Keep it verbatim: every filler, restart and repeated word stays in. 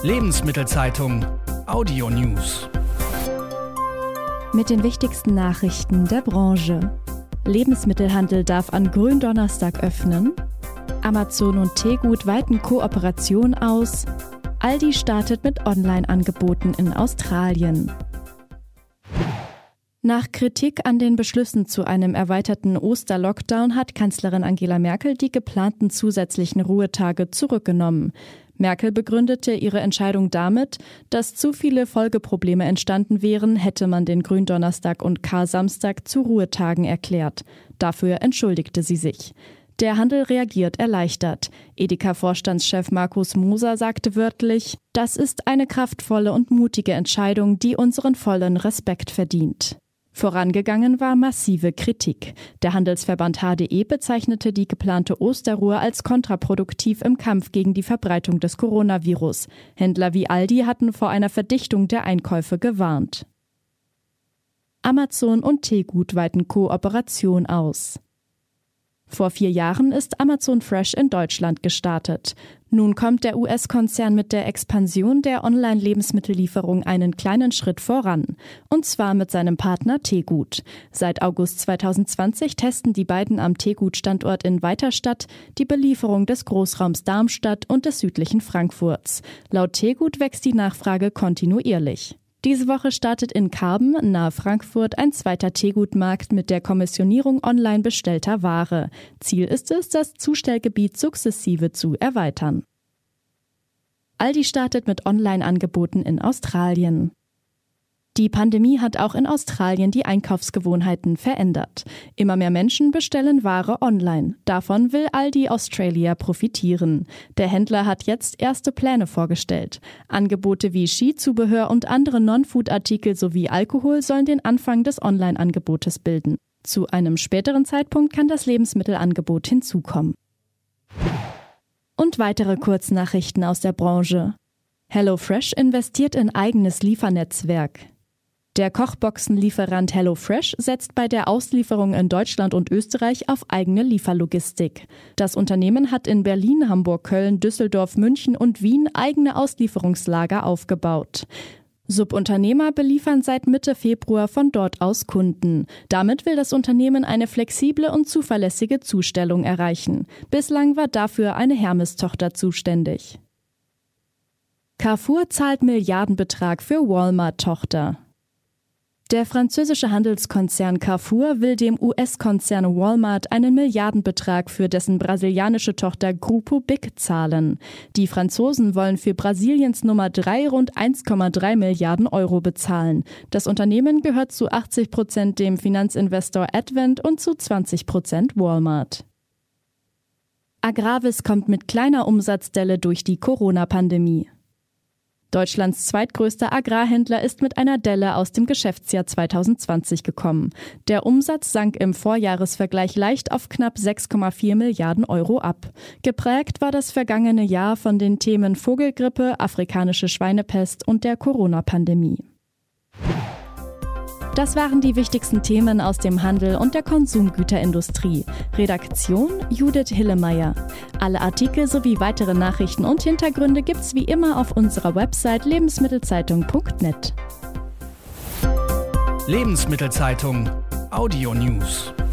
Lebensmittelzeitung Audio News. Mit den wichtigsten Nachrichten der Branche. Lebensmittelhandel darf an Gründonnerstag öffnen. Amazon und Teegut weiten Kooperation aus. Aldi startet mit Online-Angeboten in Australien. Nach Kritik an den Beschlüssen zu einem erweiterten Osterlockdown hat Kanzlerin Angela Merkel die geplanten zusätzlichen Ruhetage zurückgenommen. Merkel begründete ihre Entscheidung damit, dass zu viele Folgeprobleme entstanden wären, hätte man den Gründonnerstag und Karsamstag zu Ruhetagen erklärt. Dafür entschuldigte sie sich. Der Handel reagiert erleichtert. Edeka-Vorstandschef Markus Moser sagte wörtlich: Das ist eine kraftvolle und mutige Entscheidung, die unseren vollen Respekt verdient. Vorangegangen war massive Kritik. Der Handelsverband H D E bezeichnete die geplante Osterruhe als kontraproduktiv im Kampf gegen die Verbreitung des Coronavirus. Händler wie Aldi hatten vor einer Verdichtung der Einkäufe gewarnt. Amazon und Teegut weiten Kooperation aus. Vor vier Jahren ist Amazon Fresh in Deutschland gestartet. Nun kommt der U S-Konzern mit der Expansion der Online-Lebensmittellieferung einen kleinen Schritt voran. Und zwar mit seinem Partner Teegut. Seit August zweitausendzwanzig testen die beiden am Teegut-Standort in Weiterstadt die Belieferung des Großraums Darmstadt und des südlichen Frankfurts. Laut Teegut wächst die Nachfrage kontinuierlich. Diese Woche startet in Karben, nahe Frankfurt, ein zweiter Teegutmarkt mit der Kommissionierung online bestellter Ware. Ziel ist es, das Zustellgebiet sukzessive zu erweitern. Aldi startet mit Online-Angeboten in Australien. Die Pandemie hat auch in Australien die Einkaufsgewohnheiten verändert. Immer mehr Menschen bestellen Ware online. Davon will Aldi Australia profitieren. Der Händler hat jetzt erste Pläne vorgestellt. Angebote wie Skizubehör und andere Non-Food-Artikel sowie Alkohol sollen den Anfang des Online-Angebotes bilden. Zu einem späteren Zeitpunkt kann das Lebensmittelangebot hinzukommen. Und weitere Kurznachrichten aus der Branche. HelloFresh investiert in eigenes Liefernetzwerk. Der Kochboxenlieferant HelloFresh setzt bei der Auslieferung in Deutschland und Österreich auf eigene Lieferlogistik. Das Unternehmen hat in Berlin, Hamburg, Köln, Düsseldorf, München und Wien eigene Auslieferungslager aufgebaut. Subunternehmer beliefern seit Mitte Februar von dort aus Kunden. Damit will das Unternehmen eine flexible und zuverlässige Zustellung erreichen. Bislang war dafür eine Hermes-Tochter zuständig. Carrefour zahlt Milliardenbetrag für Walmart-Tochter. Der französische Handelskonzern Carrefour will dem U S-Konzern Walmart einen Milliardenbetrag für dessen brasilianische Tochter Grupo BIG zahlen. Die Franzosen wollen für Brasiliens Nummer drei rund eins Komma drei Milliarden Euro bezahlen. Das Unternehmen gehört zu achtzig Prozent dem Finanzinvestor Advent und zu zwanzig Prozent Walmart. Agravis kommt mit kleiner Umsatzdelle durch die Corona-Pandemie. Deutschlands zweitgrößter Agrarhändler ist mit einer Delle aus dem Geschäftsjahr zweitausendzwanzig gekommen. Der Umsatz sank im Vorjahresvergleich leicht auf knapp sechs Komma vier Milliarden Euro ab. Geprägt war das vergangene Jahr von den Themen Vogelgrippe, afrikanische Schweinepest und der Corona-Pandemie. Das waren die wichtigsten Themen aus dem Handel und der Konsumgüterindustrie. Redaktion Judith Hillemeyer. Alle Artikel sowie weitere Nachrichten und Hintergründe gibt's wie immer auf unserer Website lebensmittelzeitung punkt net. Lebensmittelzeitung Audio News.